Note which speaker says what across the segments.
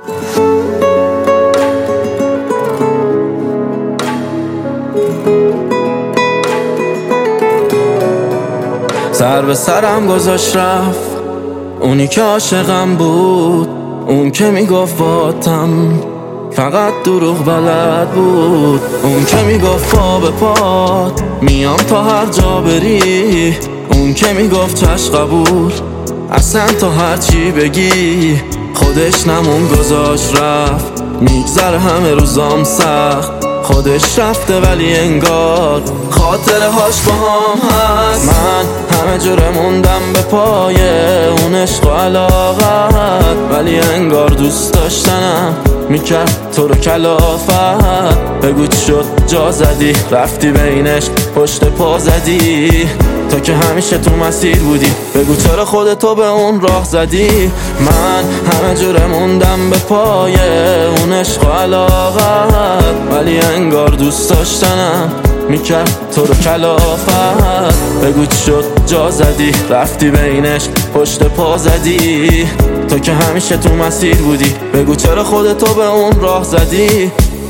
Speaker 1: سر به سرم گذاشت رفت اونی که عاشقم بود، اون که میگفت باتم فقط دروغ بلد بود، اون که میگفت پا به پات میام تا هر جا بری، اون که میگفت چشم قبول اصلا تا هر چی بگی. خودش نمون گذاشت رفت، میگذره همه روزام سخت، خودش رفته ولی انگار خاطره هاش با هم هست. من همه جوره موندم به پای اون عشق و علاقت، ولی انگار دوست داشتنم میکرد تو رو کلافت. بگو چی شد جا زدی رفتی بینش پشت پا زدی، تو که همیشه تو مسیر بودی، بگو چرا خودتو به اون راه زدی. من همه جوره موندم به پای اون عشق و علاقت، ولی انگار دوست داشتنم میکرد تو رو کلافت. بگو چی شد جا زدی رفتی بینش پشت پا زدی، تو که همیشه تو مسیر بودی، بگو چرا خودتو به اون راه زدی.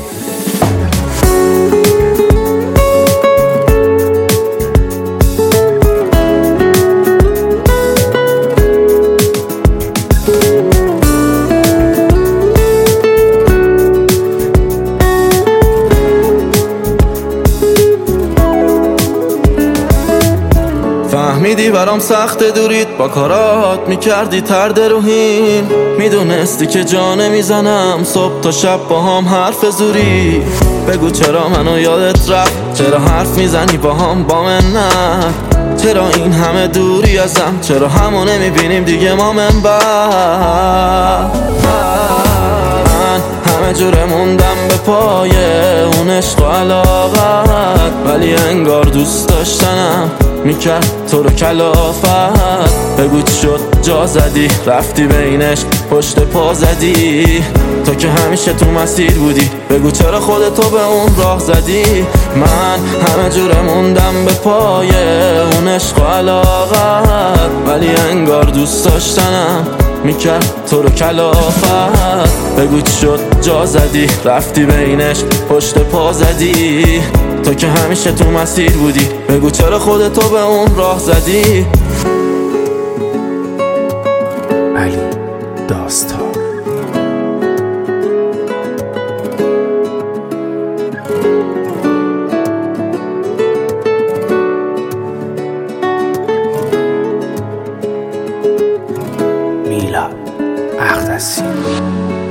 Speaker 1: فهمیدی برام سخت دورید، با کارات میکردی ترد روحین، میدونستی که جا نمیزنم صبح تا شب با هم حرف زوری. بگو چرا منو یادت رفت، چرا حرف میزنی با هم با من نه، چرا این همه دوری ازم، چرا همو نمیبینیم دیگه ما من من همه جوره موندم به پای اون عشق و علاقت، ولی انگار دوست داشتنم میکرد تو رو کلافت. بگو چی شد جا زدی رفتی بینش پشت پا زدی، تو که همیشه تو مسیر بودی، بگو چرا خودتو به اون راه زدی. من همه جوره موندم به پای اون عشق و علاقت، ولی انگار دوست داشتنم میکرد تو رو کلافت. بگو چی شد جا زدی رفتی بینش پشت پا زدی، تو که همیشه تو مسیر بودی، بگو چرا خودتو به اون راه زدی.
Speaker 2: علی داستان. میلاد اقدسی.